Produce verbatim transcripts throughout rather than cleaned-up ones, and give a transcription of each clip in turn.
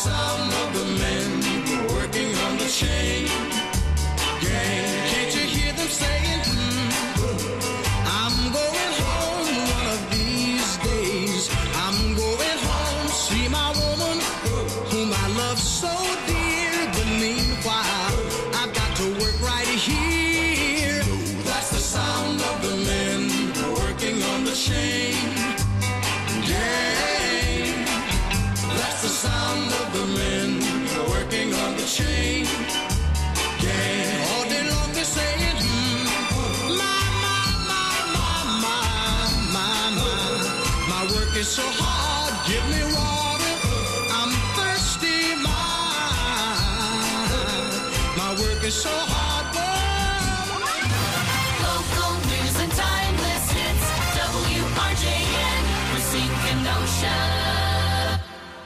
sound of the men working on the chain gang. Can't you hear them saying, mm, I'm going home one of these days. I'm going home, see my woman whom I love so dear. But meanwhile, I've got to work right here. That's the sound of the men working on the chain gang. That's the sound of the men working on the chain gang. All day long they're saying, mm, my, my, my, my, my, my, my work is so hard, give me water, I'm thirsty, my, my work is so hard, boy. Local news and timeless hits, W R J N, Racine Kenosha.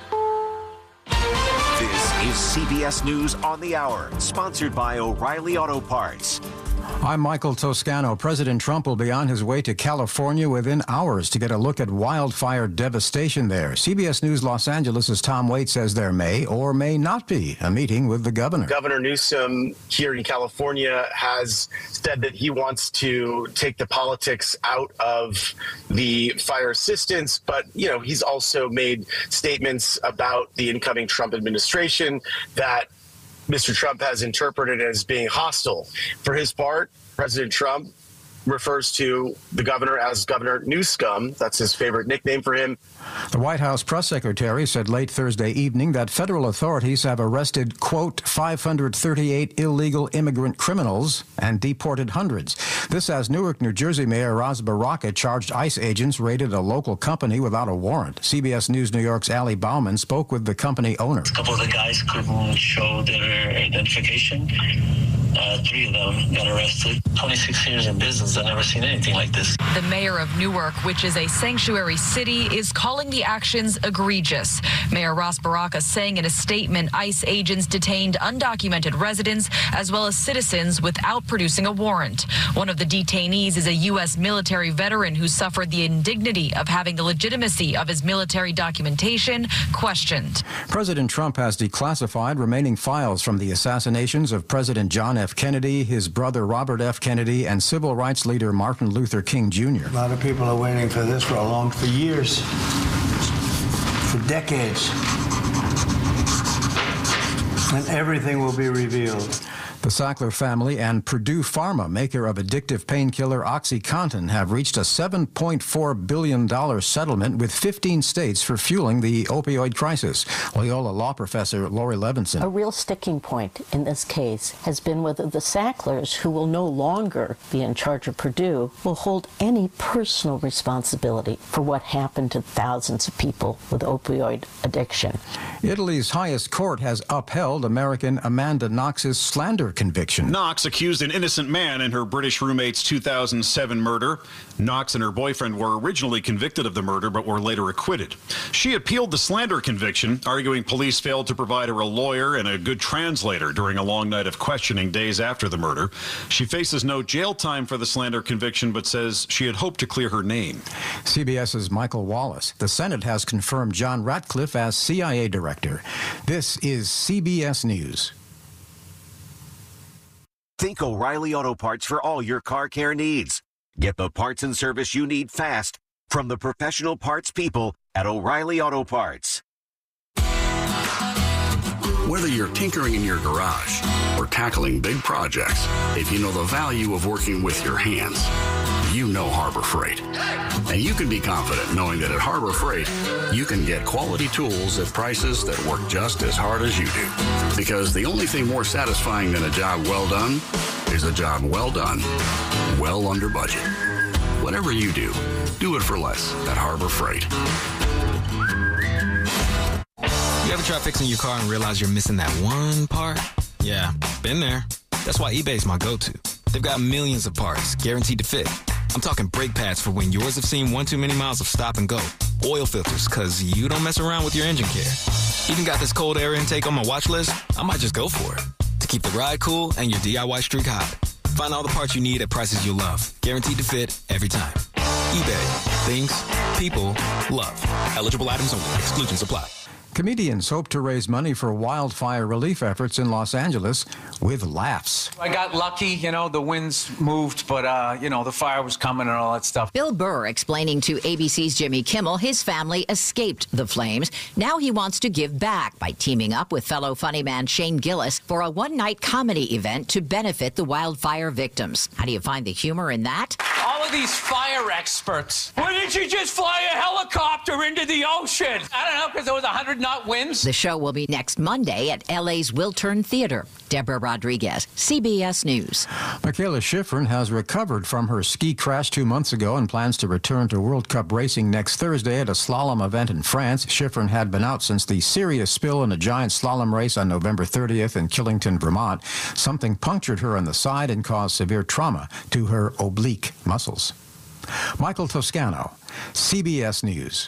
This is C B S News on the Hour, sponsored by O'Reilly Auto Parts. I'm Michael Toscano. President Trump will be on his way to California within hours to get a look at wildfire devastation there. C B S News Los Angeles' Tom Waite says there may or may not be a meeting with the governor. Governor Newsom here in California has said that he wants to take the politics out of the fire assistance, but, you know, he's also made statements about the incoming Trump administration that Mister Trump has interpreted as being hostile. For his part, President Trump refers to the governor as Governor Newscum. That's his favorite nickname for him. The White House press secretary said late Thursday evening that federal authorities have arrested, quote, five hundred thirty-eight illegal immigrant criminals and deported hundreds. This as Newark, New Jersey Mayor Ras Baraka charged ICE agents raided a local company without a warrant. C B S News New York's Ali Bauman spoke with the company owner. A couple of the guys couldn't show their identification. Uh, three of them got arrested. twenty-six years in business, I've never seen anything like this. The mayor of Newark, which is a sanctuary city, is calling the actions egregious. Mayor Ras Baraka saying in a statement ICE agents detained undocumented residents as well as citizens without producing a warrant. One of the detainees is a U S military veteran who suffered the indignity of having the legitimacy of his military documentation questioned. President Trump has declassified remaining files from the assassinations of President John F. Kennedy, his brother Robert F. Kennedy, and civil rights leader Martin Luther King Junior A lot of people are waiting for this for a long, for years, for decades. And everything will be revealed. The Sackler family and Purdue Pharma, maker of addictive painkiller OxyContin, have reached a seven point four billion dollars settlement with fifteen states for fueling the opioid crisis. Loyola law professor Lori Levinson. A real sticking point in this case has been whether the Sacklers, who will no longer be in charge of Purdue, will hold any personal responsibility for what happened to thousands of people with opioid addiction. Italy's highest court has upheld American Amanda Knox's slander conviction. Knox accused an innocent man in her British roommate's two thousand seven murder. Knox and her boyfriend were originally convicted of the murder but were later acquitted. She appealed the slander conviction, arguing police failed to provide her a lawyer and a good translator during a long night of questioning days after the murder. She faces no jail time for the slander conviction but says she had hoped to clear her name. CBS's Michael Wallace. The Senate has confirmed John Ratcliffe as C I A director. This is C B S News. Think O'Reilly Auto Parts for all your car care needs. Get the parts and service you need fast from the professional parts people at O'Reilly Auto Parts. Whether you're tinkering in your garage or tackling big projects, if you know the value of working with your hands, you know Harbor Freight. And you can be confident knowing that at Harbor Freight, you can get quality tools at prices that work just as hard as you do. Because the only thing more satisfying than a job well done is a job well done, well under budget. Whatever you do, do it for less at Harbor Freight. You ever try fixing your car and realize you're missing that one part? Yeah, been there. That's why eBay's my go-to. They've got millions of parts guaranteed to fit. I'm talking brake pads for when yours have seen one too many miles of stop and go. Oil filters, because you don't mess around with your engine care. Even got this cold air intake on my watch list. I might just go for it. To keep the ride cool and your D I Y streak hot. Find all the parts you need at prices you love. Guaranteed to fit every time. eBay. Things people love. Eligible items only. Exclusions apply. Comedians hope to raise money for wildfire relief efforts in Los Angeles with laughs. I got lucky, you know, the winds moved, but, uh, you know, the fire was coming and all that stuff. Bill Burr explaining to A B C's Jimmy Kimmel his family escaped the flames. Now he wants to give back by teaming up with fellow funny man Shane Gillis for a one-night comedy event to benefit the wildfire victims. How do you find the humor in that? All of these fire experts. Why didn't you just fly a helicopter into the ocean? I don't know, because there was a hundred knot winds. The show will be next Monday at L A's Wiltern Theater. Deborah Rodriguez, C B S News. Michaela Schifrin has recovered from her ski crash two months ago and plans to return to World Cup racing next Thursday at a slalom event in France. Schifrin had been out since the serious spill in a giant slalom race on November thirtieth in Killington, Vermont. Something punctured her on the side and caused severe trauma to her oblique muscles. Michael Toscano, C B S News.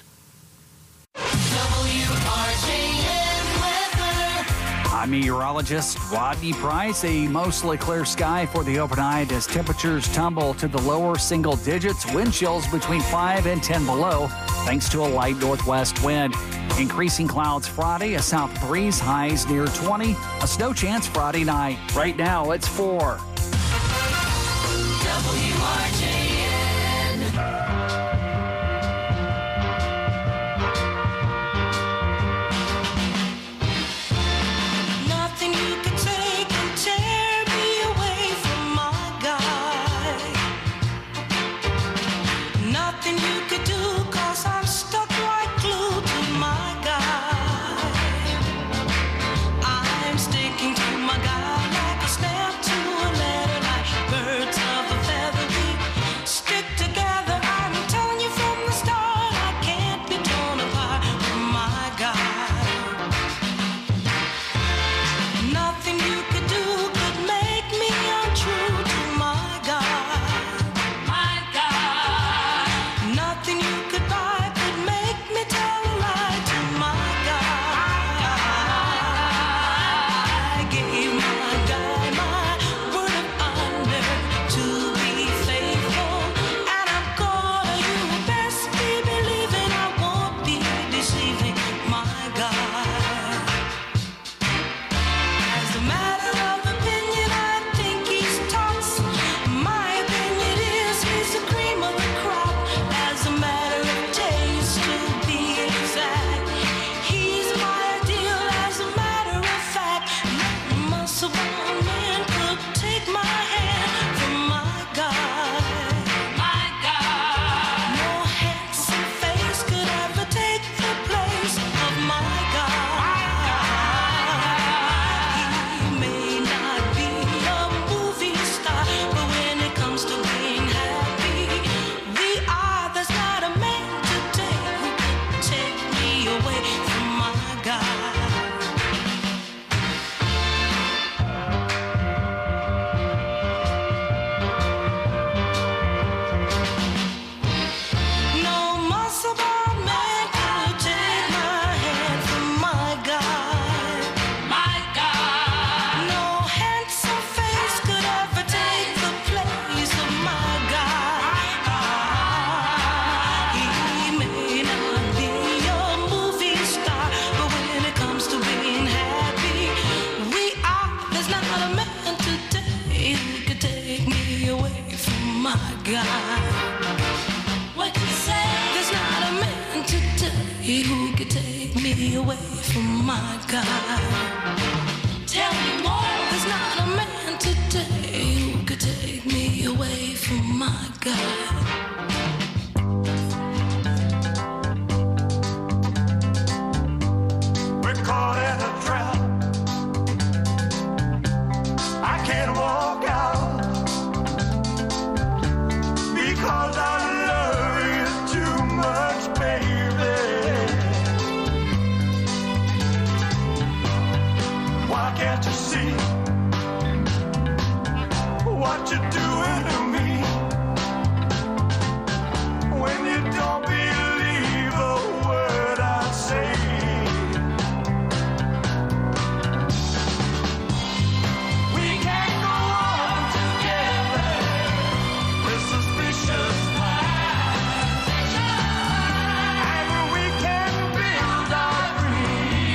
I'm meteorologist Rodney Price. A mostly clear sky for the overnight as temperatures tumble to the lower single digits. Wind chills between five and ten below thanks to a light northwest wind. Increasing clouds Friday, a south breeze, highs near twenty. A snow chance Friday night. Right now it's four. W R J N. Nothing you could take and tear me away from my guy. Nothing you could do, cause I'm stuck like glue to my guy. I'm sticking to my guy like a stamp to a letter, like birds of a feather. We stick together, I'm telling you from the start, I can't be torn apart from my guy. Nothing you could do could make me untrue to my God. My God. Nothing you could buy could make me tell a lie to my God. I gave my guy my word of honor to be faithful, and I'm gonna, you best be believing I won't be deceiving my God. As a matter of opinion, I think he's tops. My opinion is he's the cream of the crop. As a matter of taste, to be exact, he's my ideal. As a matter of fact, no muscle bound man could take my hand from my God. My God. No handsome face could ever take the place of my God. He may not be a movie star, but when it comes to being happy, we are. There's not a man today who could take me away from my God. No muscle bound man could take my hand from my God. My God. No handsome face could ever take the place of my God. He may not be a movie star, but when it comes to being happy, we are. There's not a man today who could take me away from my God. What you say? There's not a man today who could take me away from my God. Tell me more. There's not a man today who could take me away from my God. We're caught in a trap. I can't walk out because I love you too much, baby. Why can't you see what you're doing to me when you don't believe a word I say? We can't go on together with suspicious minds, and we can build our dreams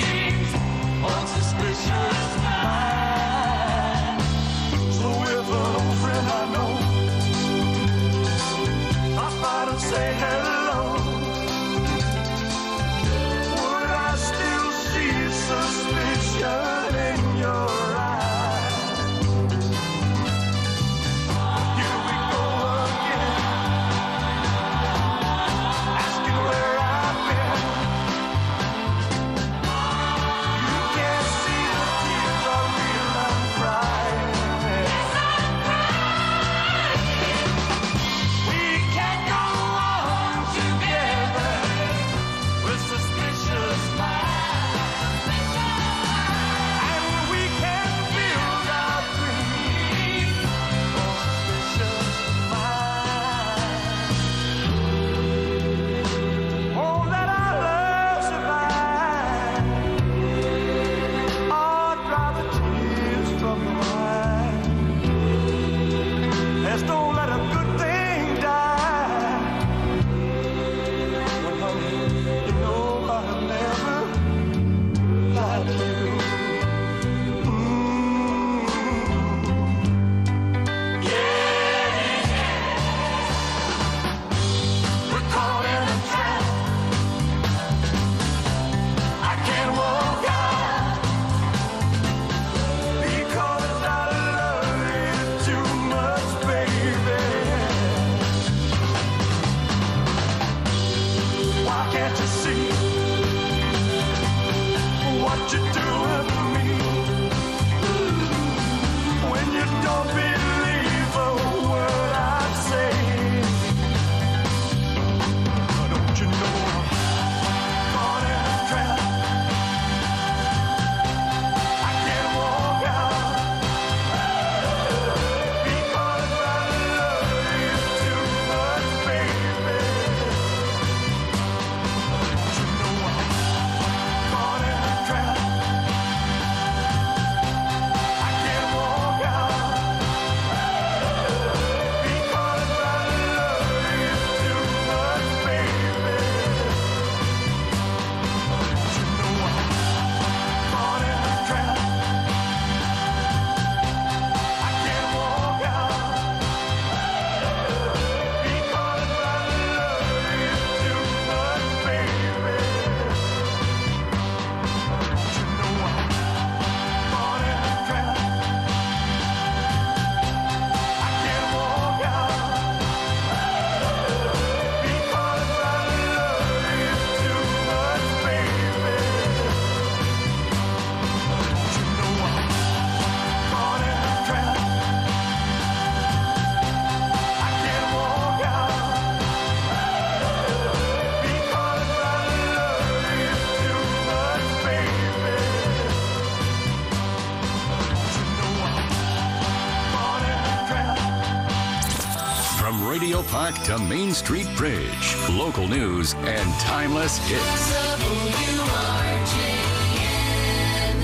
Romeo Park to Main Street Bridge. Local news and timeless hits. W R J N.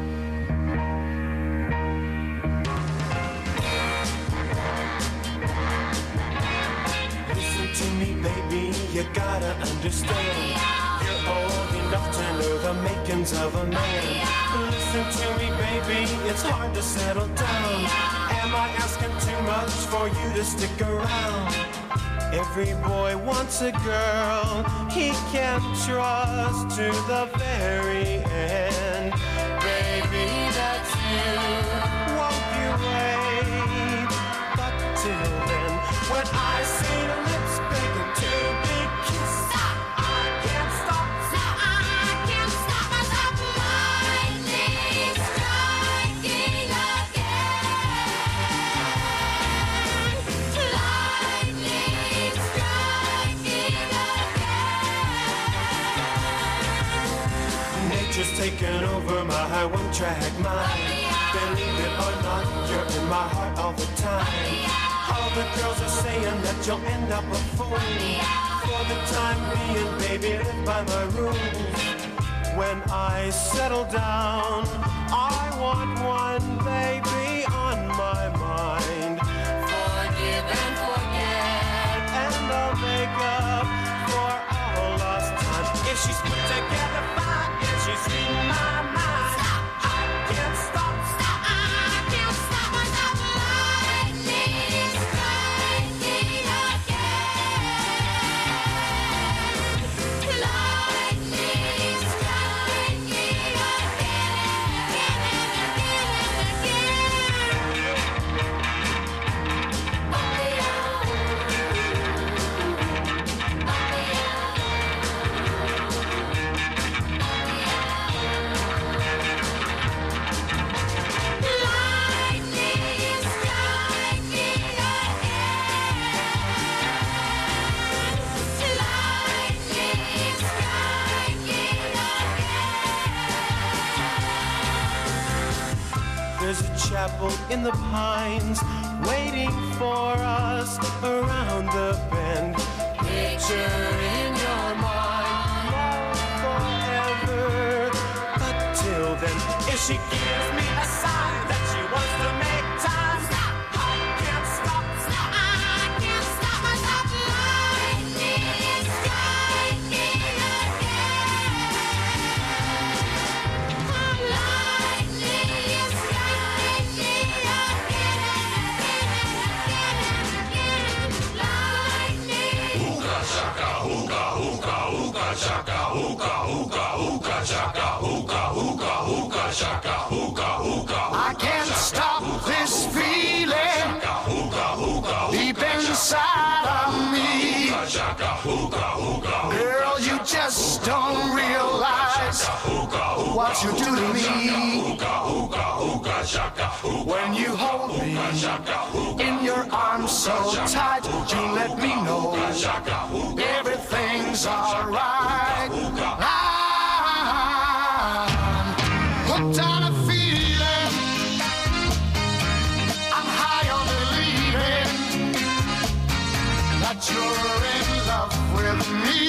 Listen to me, baby, you gotta understand. You're old enough to know the makings of a man. Listen to me, baby, it's hard to settle down. Am I asking too much for you to stick around? Every boy wants a girl he can trust to the very end. Baby, that's you. Won't you wait? But till then, when I see lips begging to be kissed, I can't stop. I can't stop myself. Lightning striking again. Lightning striking again. Nature's taken over my one-track mind. Believe it or not, you're in my heart all the time. All the girls are saying that you'll end up a fool. For the time being, baby, live by my rules. When I settle down, I want one baby on my mind. Forgive and forget, and I'll make up for all lost time. If she's put together fine, if she's reading my mind, I can't stop. I can't stop myself. Lightning striking again. Lightning striking There's a chapel in the pines waiting for us around the bend. Picture in your mind, love forever. But till then, if she gives me a sign that she wants to make time, I can't stop. I can't stop myself. Lightning striking again. Lightning striking again. Hookah chaka, hookah, hookah, hookah chaka, hookah, hookah, hookah chaka, hookah, hookah, hookah chaka, hookah, hookah. I can't stop this feeling deep inside of me. Girl, you just don't realize what you do to me. When you hold me in your arms so tight, you let me know everything's alright. I'm hooked on a feeling. I'm high on believing that you're in love with me.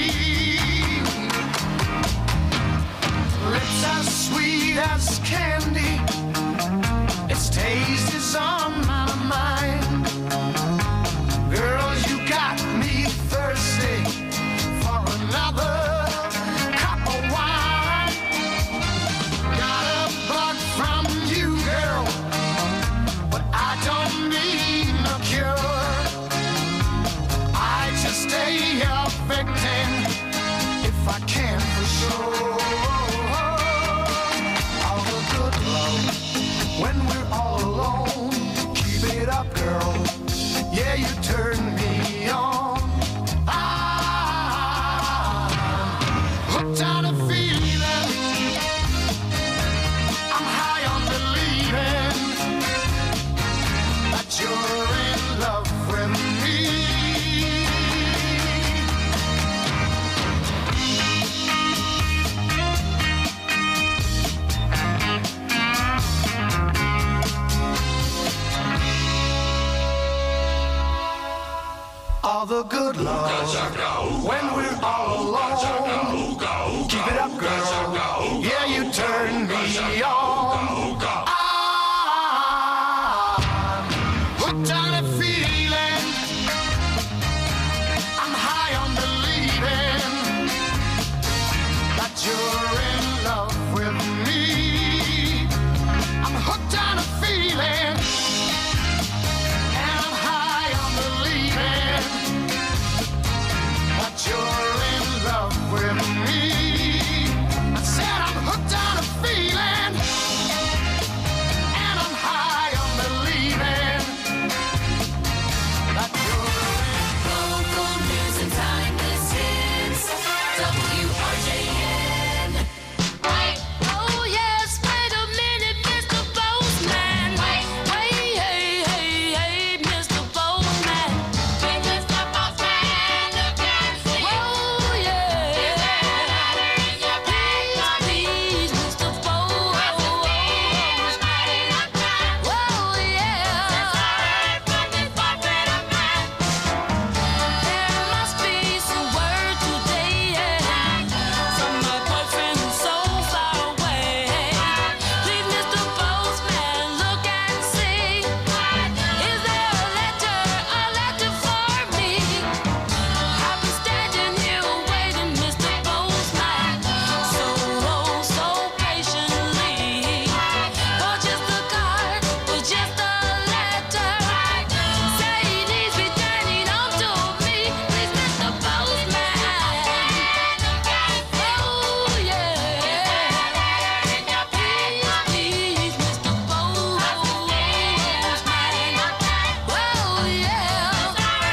Lips as sweet as candy, its taste is on my mind. Girl, you got me thirsty for another cup of wine. Got a bug from you, girl, but I don't need no cure. I just stay a victim if I can for sure. All the good love when we're all alone. the good love. When we're all alone, keep it up, girl. Yeah, you turn me on. I'm hooked on a feeling. I'm high on believing that you're in love with me. I'm hooked on a feeling, and I'm high on believing that you're in love with me. I said I'm hooked on a feeling, and I'm high on believing that you're in Local news and timeless hits. W R J N. Oh yes, wait a minute, Mister Postman. Wait, wait, hey, hey, hey, Mister Postman. Hey, Mister Postman, look and see. Oh yeah. Is there a letter in your bag for me? Please, Mister Postman. Oh yeah. Since I heard from this puppet of mine, there must be some word today. From my boyfriend who's so far away. Please, Mister Postman, look and see. Is there a letter, a letter for me? I've been standing here waiting, Mister Postman, so, oh, so patiently. For just a card, for just a letter. Say he needs returning home to me. Please, Mister Postman. Oh yeah. Please, please, Mister Postman. Oh yeah.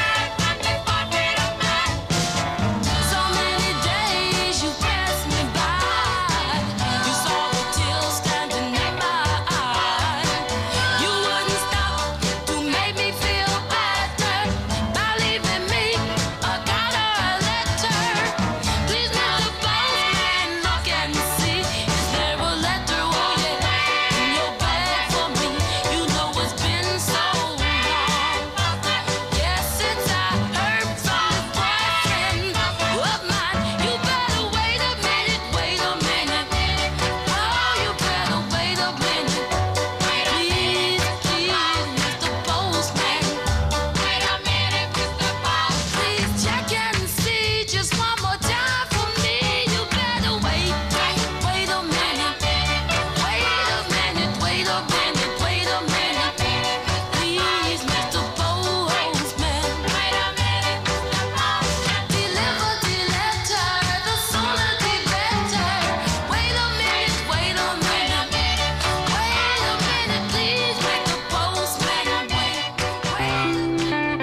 So many days you passed me by. You saw the tears standing in my eyes. You wouldn't stop to make me feel better by leaving me a card or a letter. Please, Mister Postman, look and see. Is there a letter, oh yeah, in your bag for me? You know it's been so long. Yes, since I heard from this boyfriend of mine. You better wait a minute, wait a minute. Oh, you better wait a minute. Please, please, Mister Postman. Wait a minute, Mister Postman. Please check and see just one more time for me. You better wait, wait a minute. Wait a minute, wait a minute, wait a minute. Please, Mister Postman. Wait a minute, Mister Postman. Deliver the letter, the sooner the better. Wait a minute, wait a minute. Wait a minute, please, Mister Postman. Wait,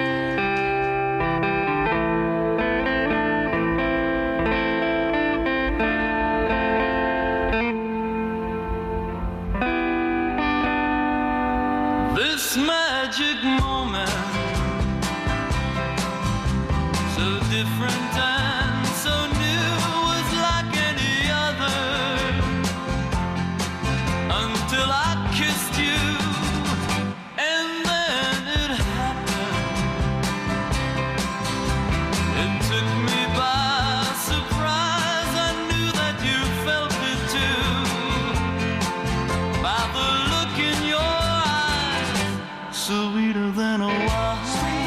this magic moment, so different and so new, was like any other until I kissed you, and then it happened. It took me by surprise. I knew that you felt it too, by the look in your eyes, sweeter than a wine,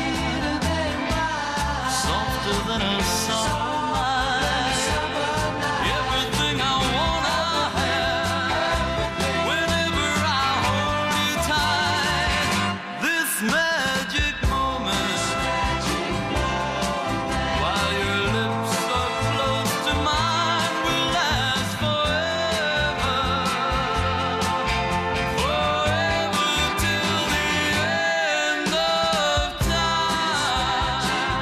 softer than a summer night. Everything I want, I have. Whenever I hold you tight, this magic moment, while your lips are close to mine, will last forever, forever till the end of time.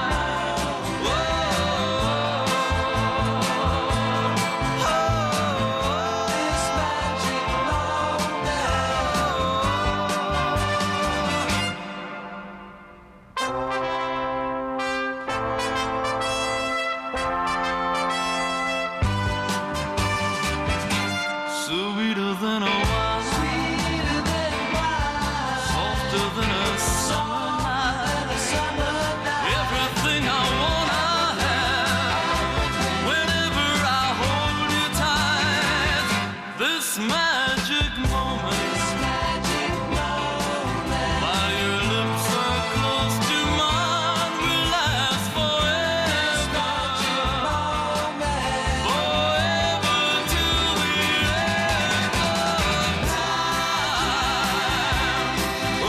Sweeter than a wine, softer than a summer night. Everything I magic moments. Magic moments. While your lips are close to mine, will last forever. Magic moments. Forever till the end of time. Oh,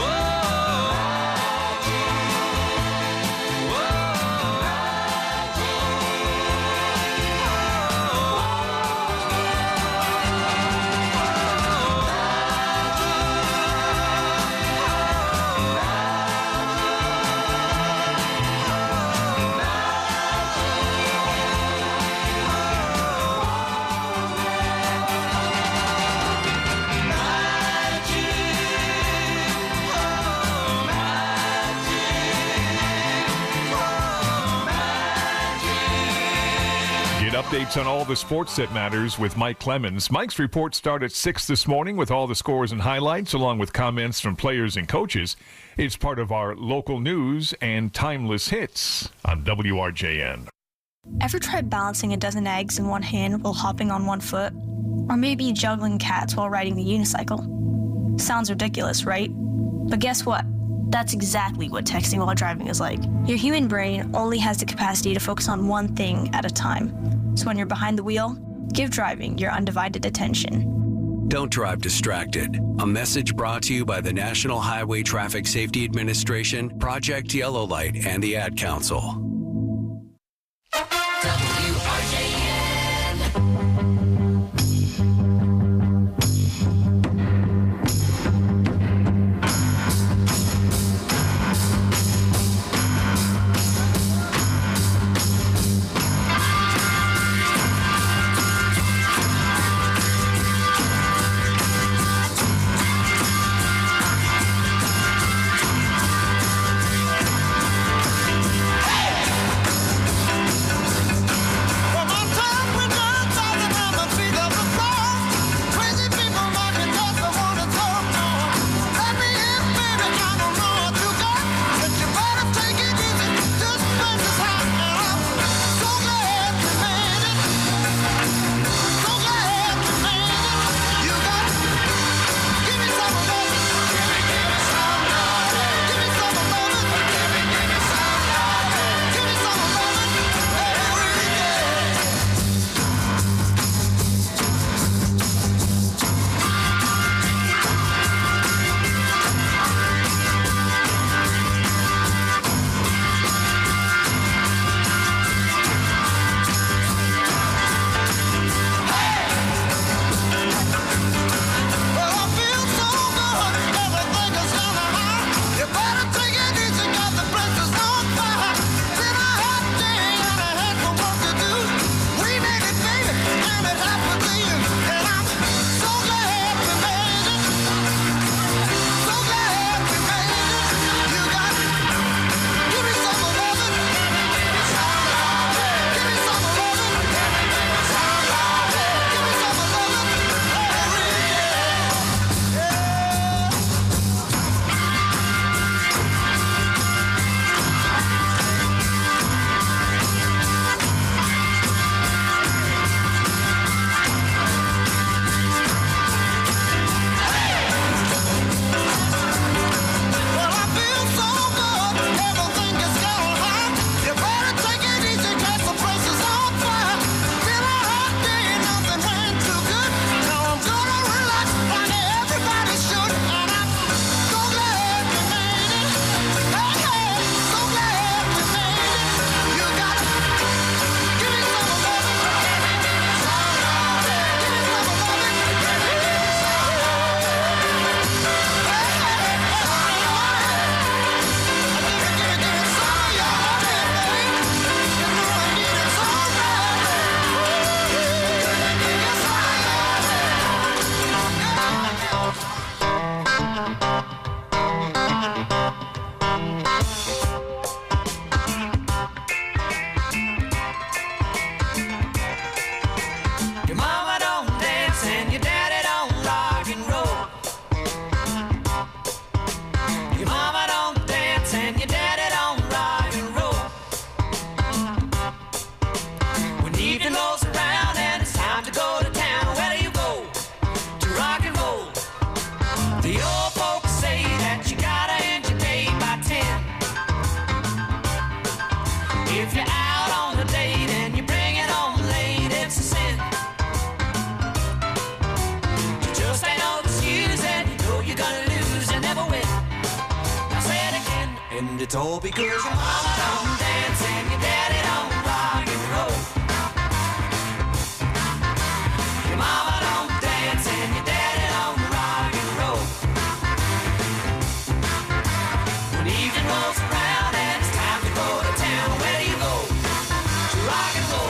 Get updates on all the sports that matters with Mike Clemens. Mike's reports start at six this morning with all the scores and highlights, along with comments from players and coaches. It's part of our local news and timeless hits on W R J N. Ever tried balancing a dozen eggs in one hand while hopping on one foot? Or maybe juggling cats while riding the unicycle? Sounds ridiculous, right? But guess what? That's exactly what texting while driving is like. Your human brain only has the capacity to focus on one thing at a time. So when you're behind the wheel, give driving your undivided attention. Don't drive distracted. A message brought to you by the National Highway Traffic Safety Administration, Project Yellow Light, and the Ad Council. W R J N. And it's all because your mama don't dance and your daddy don't rock and roll. Your mama don't dance and your daddy don't rock and roll. When evening rolls around and it's time to go to town, where do you go? To rock and roll.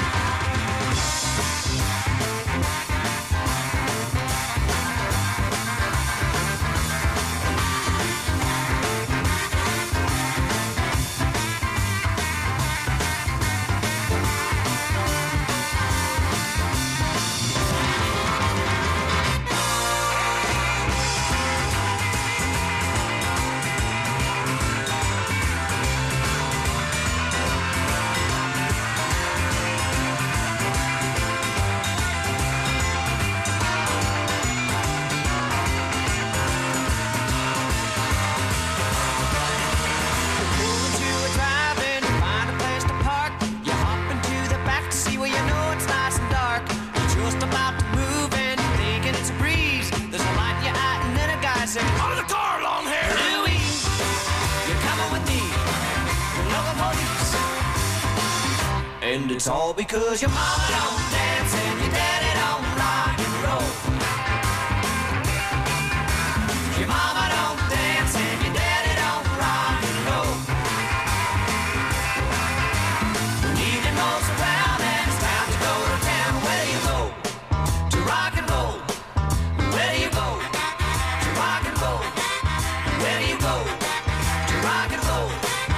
Out of the car, long hair! Louie, you're coming with me. You're looking police. And it's all because your mama don't dance and your daddy don't rock and roll. Your mama don't dance and your daddy don't rock and roll. When evening rolls around and it's time to go to town, where do you go? To rock and roll. Where do you go? Rock and roll. Where do you go? To rock and roll.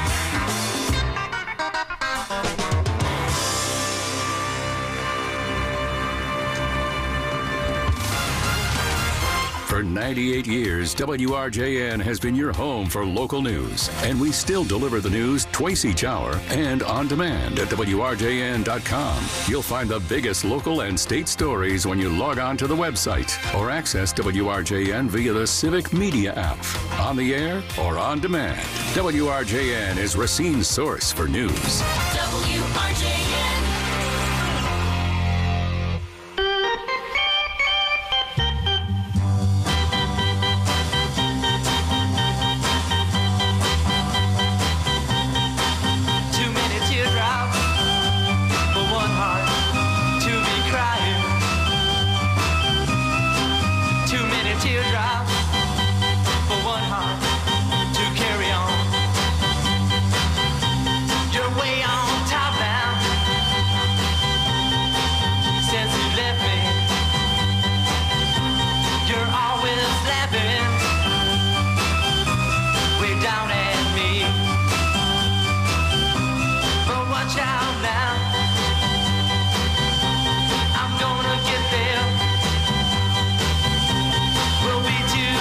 For ninety-eight years, W R J N has been your home for local news, and we still deliver the news twice each hour and on demand at W R J N dot com. You'll find the biggest local and state stories when you log on to the website or access W R J N via the Civic Media app, on the air or on demand. W R J N is Racine's source for news. W R J N. Too many teardrops for one heart to be crying. Too many teardrops for one heart to carry on. You're way on top now since you left me. You're always laughing way down at me. But watch out now, I'm gonna get there. We'll be together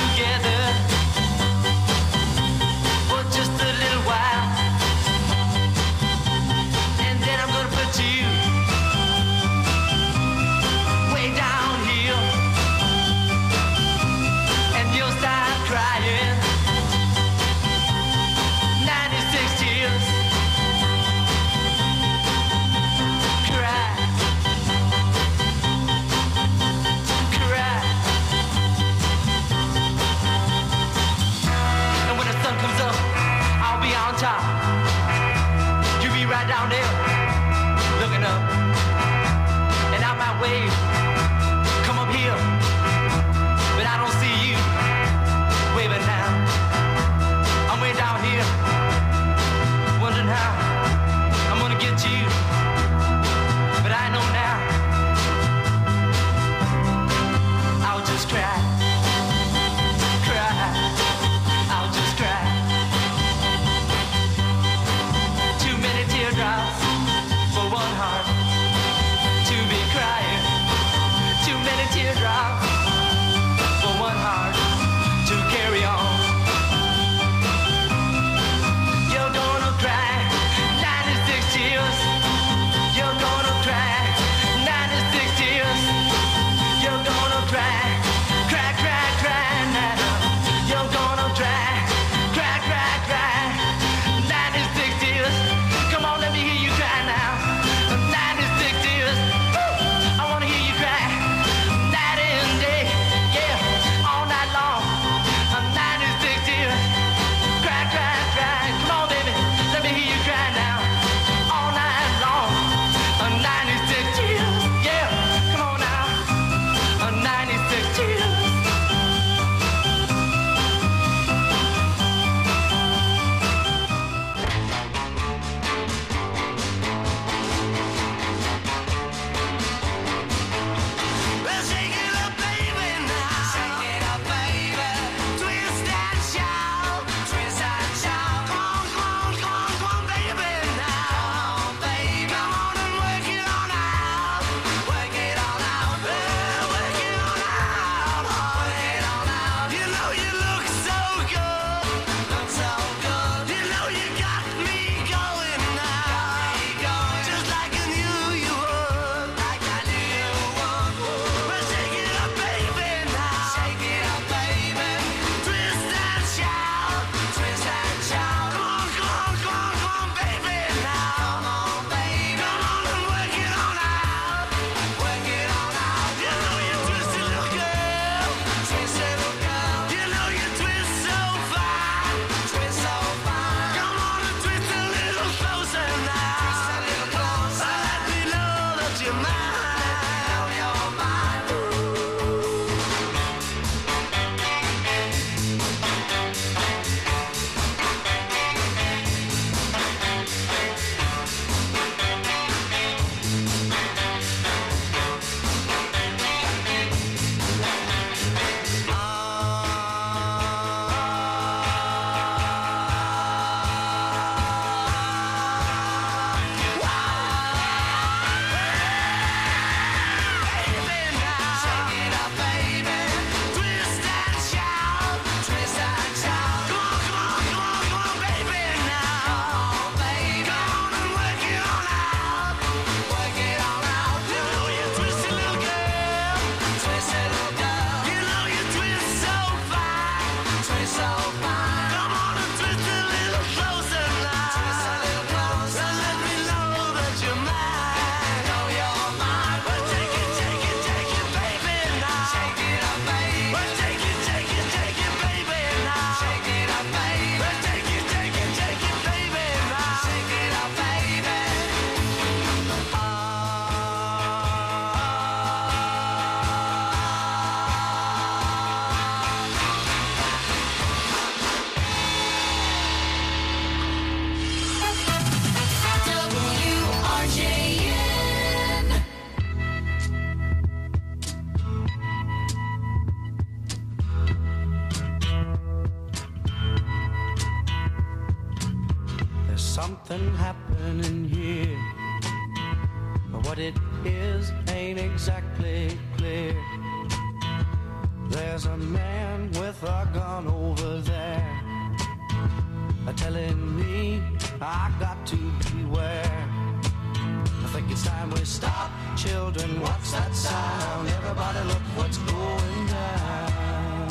something happening here, but what it is ain't exactly clear. There's a man with a gun over there, telling me I got to beware. I think it's time we stop. Children, what's that sound? Everybody look what's going down.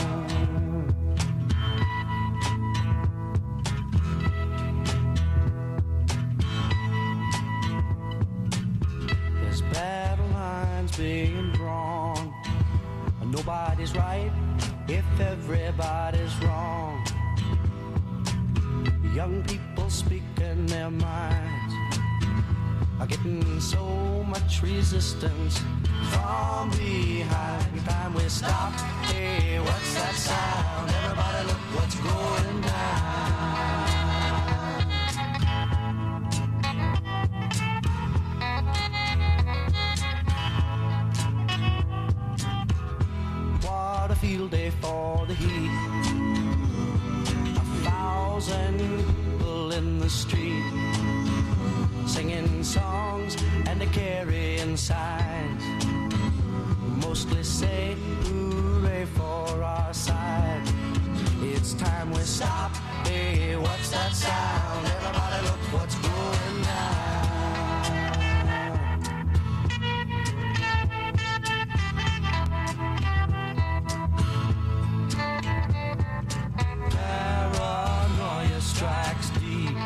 There's battle lines being drawn. Nobody's right if everybody's wrong. Young people speaking their minds are getting so much resistance from behind. Time we stop. Hey, what's that sound? Everybody look what's going down. What a field day for the heat. A thousand people in the street, singing songs and they're carrying signs, mostly say hooray for our side. It's time we stop. Hey, what's that sound? Everybody look what's going down. Paranoia strikes deep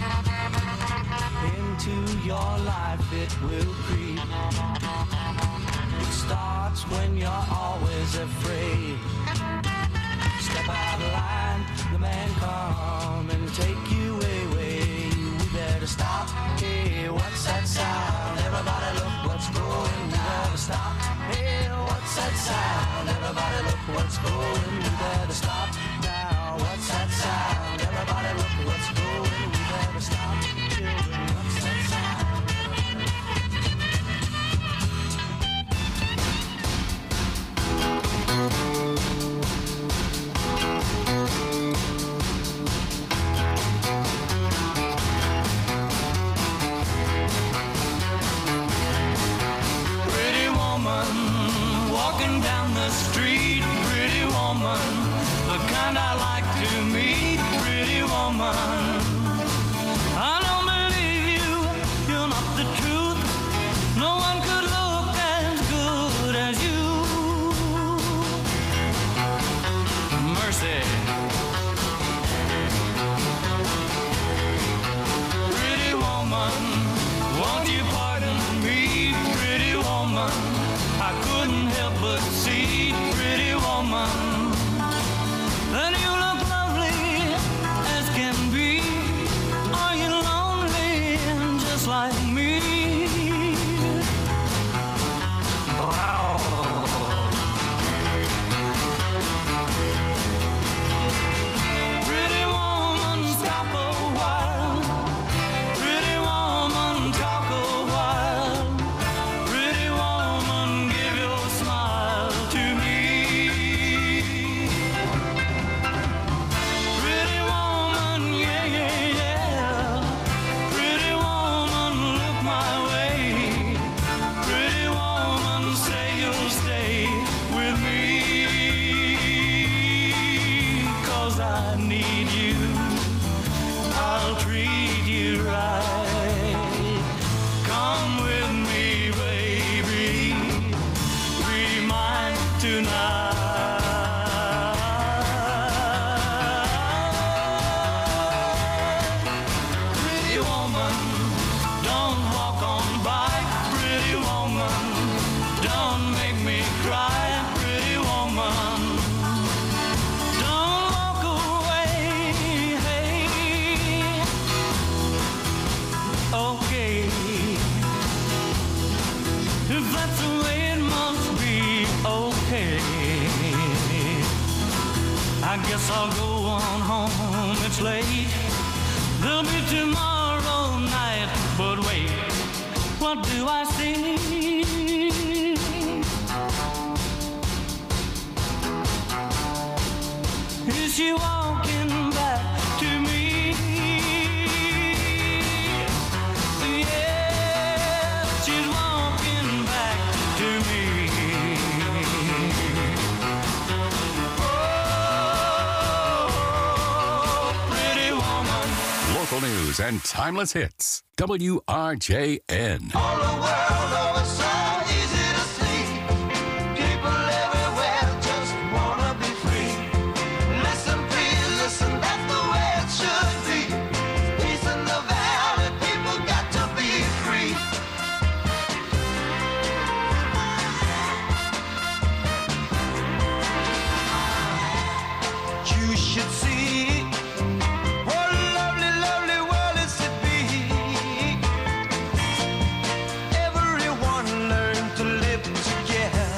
into your life, it will creep. It starts when you're always afraid. Step out of line, the man come and take you away. We better stop. Hey, what's that sound? Everybody look what's going. We better stop. Hey, what's that sound? Everybody look what's going. We better stop now. What's that sound? Everybody look what's going. We better stop. Children, what's that sound? Pretty woman walking down the street. Pretty woman, the kind I like to meet. Pretty woman, I don't believe you, you're not the truth. No one could look as good as you. Mercy. Pretty woman, won't you pardon me? Pretty woman, I couldn't help but see. Pretty woman, that you look lovely as can be. Are you lonely just like me? Pretty woman, stop a while. Pretty woman, talk a while. Pretty woman, give your smile to me. Pretty woman, yeah, yeah, yeah. Pretty woman, look my way. Pretty woman, say you'll stay with me. 'Cause I need you, I'll treat you right. Come with me, baby, be mine tonight. Pretty woman, don't walk on by. Pretty woman, don't make me cry. Pretty woman, don't walk away. Hey, okay, if that's the way it must be, okay. I guess I'll go on home, it's late. There'll be tomorrow night, but wait, what do I see? Is she walking back to me? local news and timeless hits. W R J N. All the world over, so easy to see. People everywhere just wanna be free. Listen, please, listen, that's the way it should be. Peace in the valley, people got to be free. You should see what a lovely, lovely world is to be. Everyone learn to live together.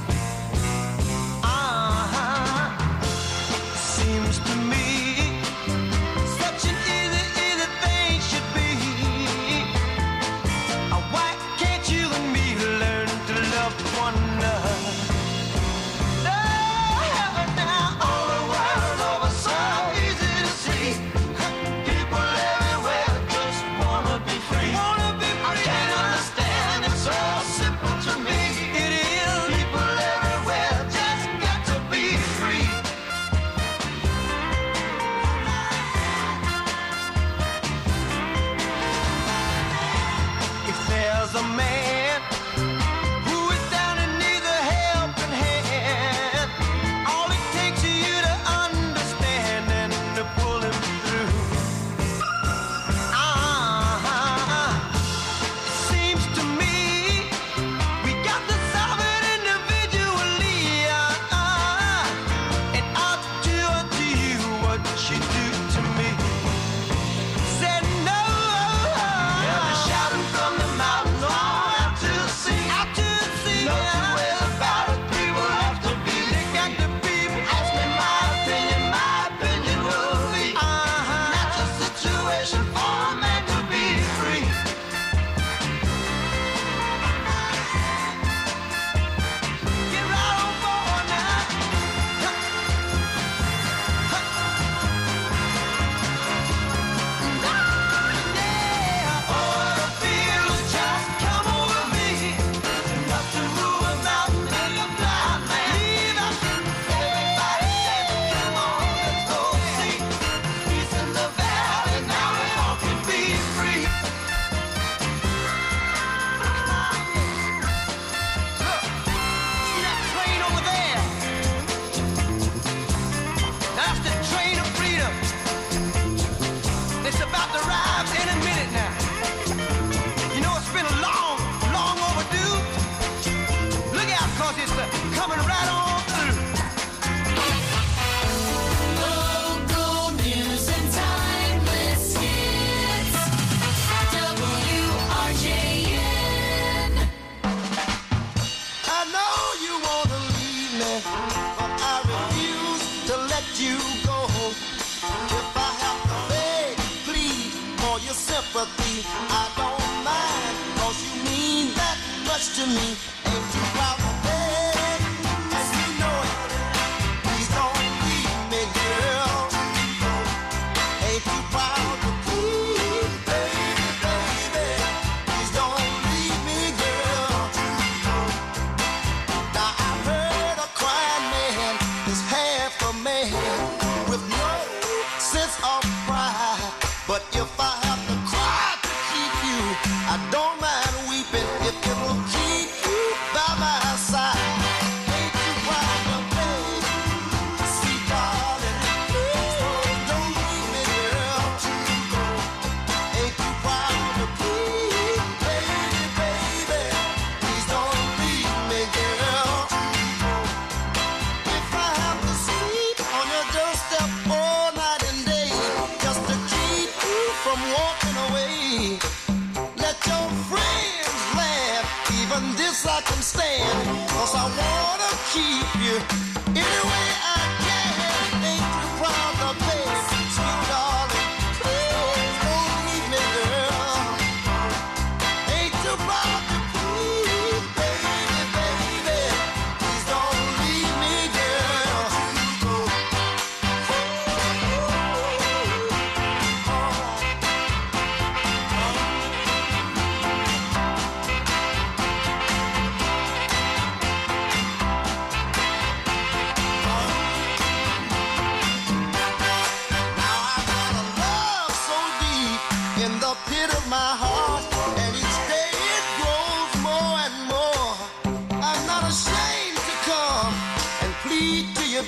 Ah, seems to me such an easy, easy thing should be. Ah, why can't you and me learn to love one another? No, now all the world over, so easy to see. People everywhere just wanna be free. Wanna be free. I can't understand, it's so simple to me. It is. People everywhere just got to be free. If there's a man who is down and needs a helping hand, all it takes is you to understand and to pull him through. Ah, seems to me we got to solve it individually. Ah, and I'll do unto you what you do to me. Said no. Yeah, they're shouting from the mountains all out to the sea. Out to the sea. No two ways about it. People have to be. They got to be. Ask me my opinion. My opinion will be. Uh-huh. That's a situation for a man to be free. Get right on board now. Yeah, all the feels just come over me. Enough to move a mountain and a blind man. Everybody say, come on, let's go see. Peace in the valley, now we all can be free. Look, see that train over there? That's the train of freedom. It's about to arrive any minute now. You know, it's been long, long overdue. Look out, cause it's uh, coming right on through. Local news and timeless hits. W R J N. I know you wanna leave me, but I refuse to let you go. If I have to beg, plead for your sympathy, I don't mind, cause you mean that much to me. Ain't too proud to beg, and you know it. Please don't leave me, girl. Ain't too proud to plead, baby, baby. Please don't leave me, girl. Now I heard a crying man is half a man with no sense of pride. But if I have to cry to keep you, I don't mind weeping if it'll keep you by my side. Ain't you proud to beg? See, darling, please don't leave me, girl. Ain't you proud to plead, baby, baby? Please don't leave me, girl. If I have to sleep on your doorstep all night and day, just to keep you from walking away, let your friends laugh, even this I can stand, cause I wanna keep you any way I can. Ain't you proud to beg, sweet darling? Please don't leave me, girl. Ain't you proud to plead, baby, baby? Please don't leave me, girl.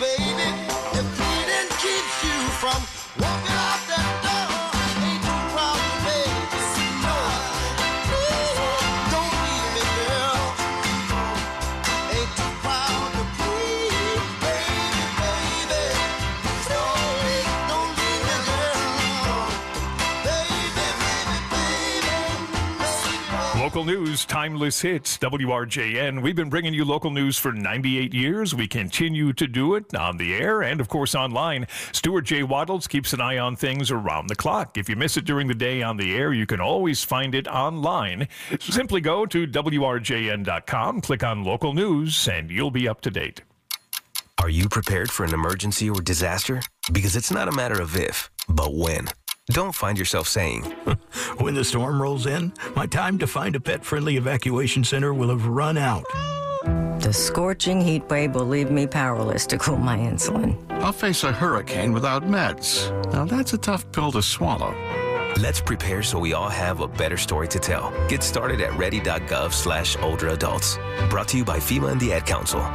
baby. If bleeding keeps you from walking out that door, ain't too proud to beg to see no. Ooh, don't leave me, girl. Ain't too proud to plead, baby, baby. Sorry, don't leave me, girl. Baby, baby, baby, baby. Local news, timeless hits, W R J N. We've been bringing you local news for ninety-eight years. We continue to do it on the air and, of course, online. Stuart J. Waddles keeps an eye on things around the clock. If you miss it during the day on the air, you can always find it online. Simply go to W R J N dot com, click on local news, and you'll be up to date. Are you prepared for an emergency or disaster? Because it's not a matter of if, but when. Don't find yourself saying, when the storm rolls in, my time to find a pet-friendly evacuation center will have run out. The scorching heat wave will leave me powerless to cool my insulin. I'll face a hurricane without meds. Now that's a tough pill to swallow. Let's prepare so we all have a better story to tell. Get started at ready.gov slash older adults. Brought to you by FEMA and the Ad Council.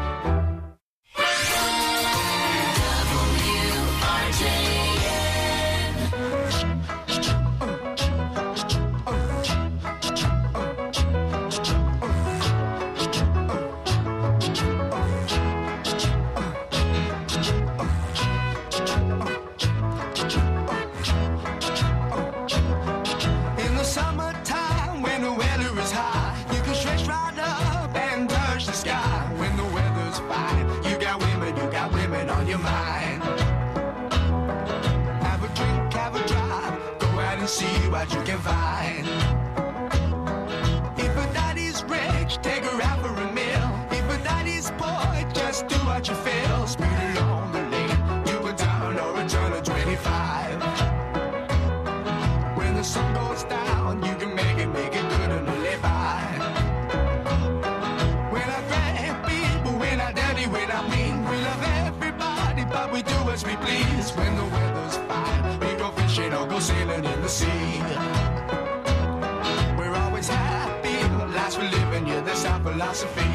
In the summertime, when the weather is high, you can stretch right up and touch the sky. When the weather's fine, you got women, you got women on your mind. Have a drink, have a drive, go out and see what you can find. If a daddy's rich, take her out for a meal. If a daddy's poor, just do what you feel. Speed along the lane, you go down or a turn of twenty-five. When the sun goes down, you can make it, make it good and live by. When I grab people, when I daddy, when I mean, we love everybody, but we do as we please. When the weather's fine, we go fishing or go sailing in the sea. We're always happy, lives we live in, yeah, that's our philosophy.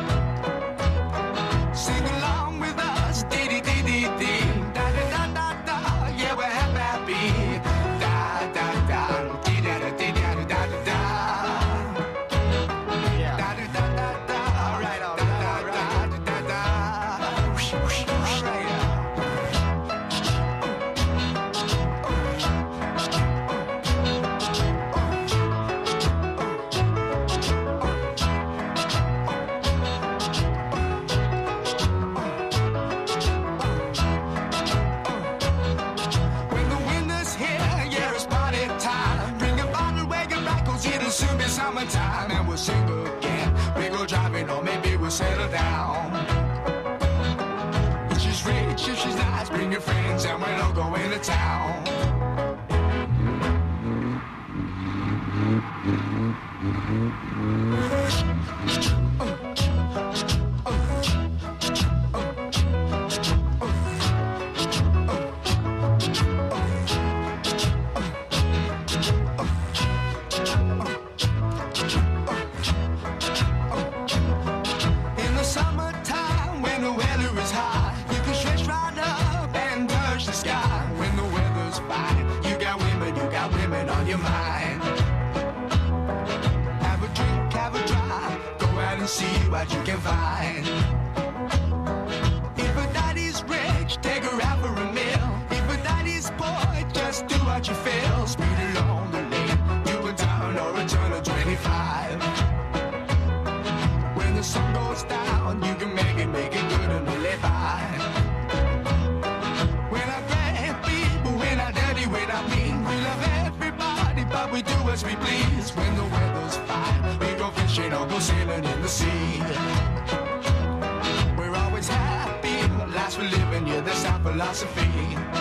Sing along with us, dee dee dee dee dee, da da da da da, yeah, we're happy, happy. Da da da, dee da da dee da da da da da. Da da da da da, all right, all right, all right, da da da. Whoosh, whoosh, whoosh, right. When the winter's here, yeah, it's party time. Bring a bottle, wagon back, 'cause it'll soon be summertime. And we'll sing again. We go driving, or maybe we'll settle down. If she's rich, if she's nice, bring your friends, and we'll all go into town. In the summertime, when the weather is high, you can stretch right up and touch the sky. When the weather's fine, you got women, you got women on your mind. Have a drink, have a drive, go out and see what you can find. If a daddy's rich, take her out for a meal. If a daddy's poor, just do what you feel. Speed along the lane, you go down or a turn of twenty-five. When the sun goes down, you can make it, make it good and live by. When I grab people, when I daddy, when I mean, we love everybody, but we do as we please. When the weather's fine, we go fishing or go sailing in the sea. We're always happy, lives we live in, yeah, that's our philosophy.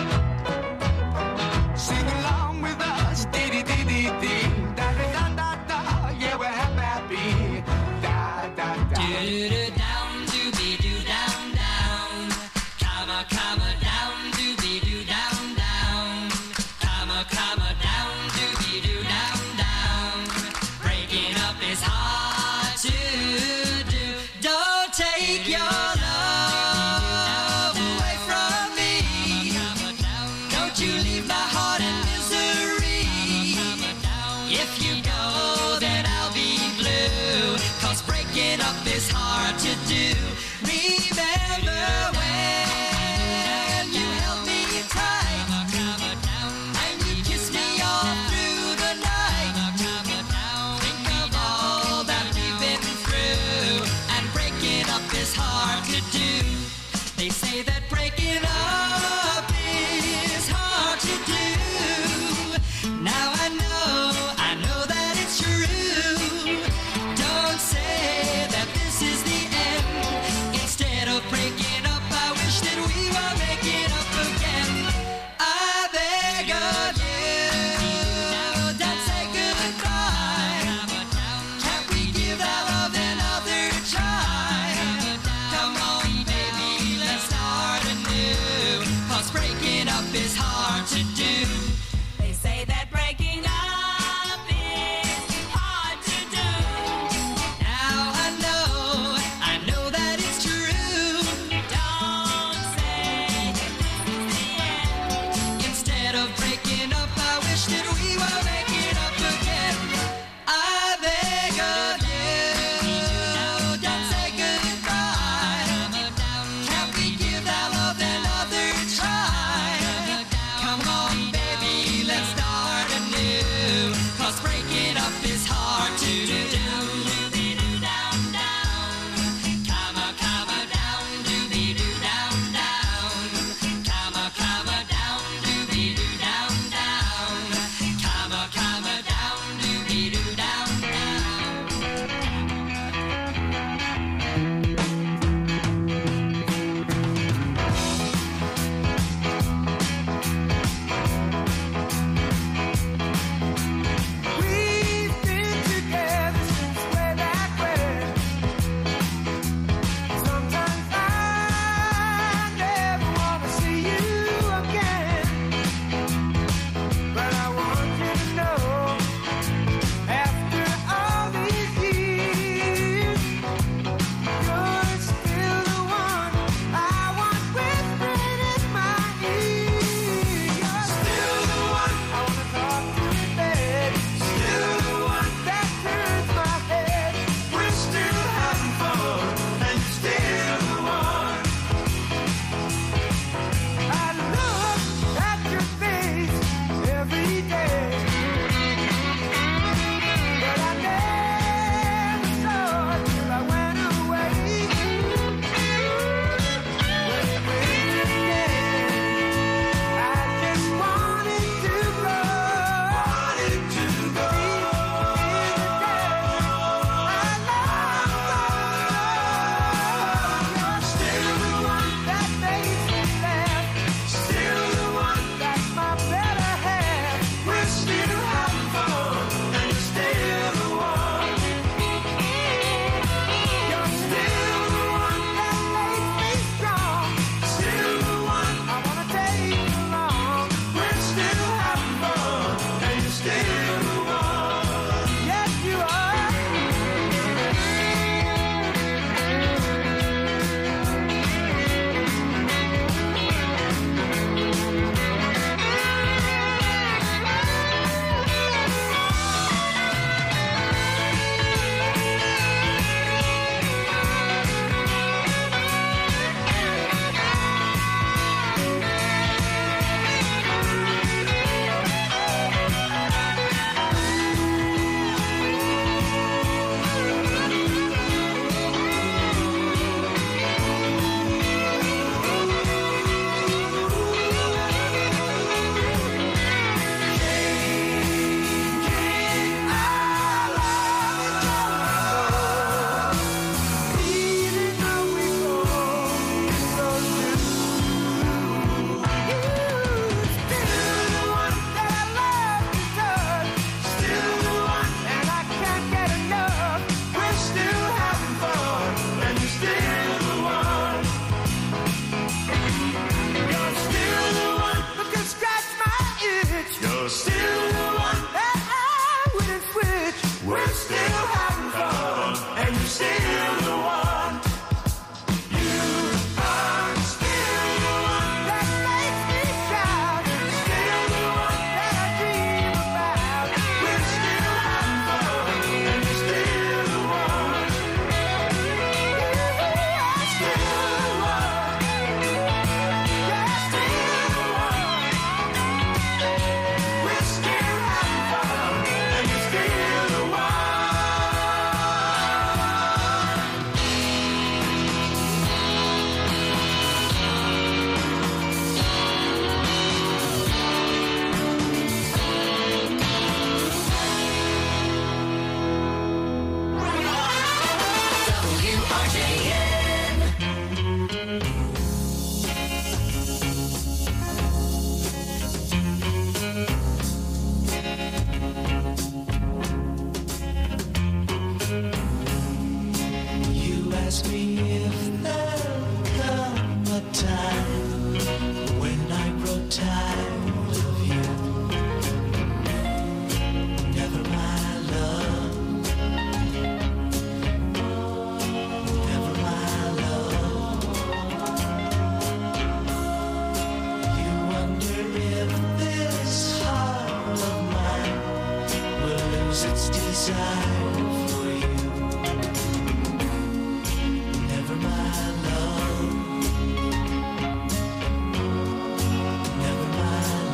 Sing along with us, dee dee dee dee dee, da da da da da, yeah, we're happy, happy. Da da da. Do down, doobie doo down down, comma comma down, doobie doo down down, comma comma down, doobie doo down down. Breaking up is hard to do. Don't take your love away. 'cause breaking up is hard to do. They say that breaking up is hard to do. Now I know, I know that it's true. Don't say that this is the end. Instead of breaking up, I wish that we were making up again. I beg of you, don't say goodbye. Can't we give that love another try? Come on, baby, let's start anew. 'Cause breaking up is hard to do. Doobie-doo down, down. Come on, come on down, doobie-doo down, down. Come on, come on down, doobie-doo down, down. Come on, come on down, doobie-doo down, We've been together since way back when. Sometimes I never wanna see you again, but I want you to know, after all these years, you're still the one I want whispering in my ear. You're still the one I wanna talk to in bed. Still the one that turns my head. We're still having fun, and you're still the one. I look at your face every day, but I never saw it till I went away. When it rained again, I just wanted to go. Wanted to go. You're still the one that makes me laugh. Still the one that's my better half. We're still having fun, and you're still the one. You're still the one that makes me strong. Still the one I wanna take along. We're still having fun, and you're still the one. Yes, you are. You're still the one that I wouldn't switch. We're still having fun, and you're still the one. You are still the one that makes me shout. Still the one that I dream about. We're still having fun, and you're still the one. You are still the one. You're still the one. We're desire for you. Never mind love. Never mind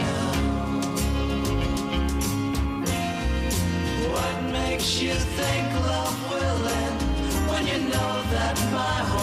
love. What makes you think love will end when you know that my heart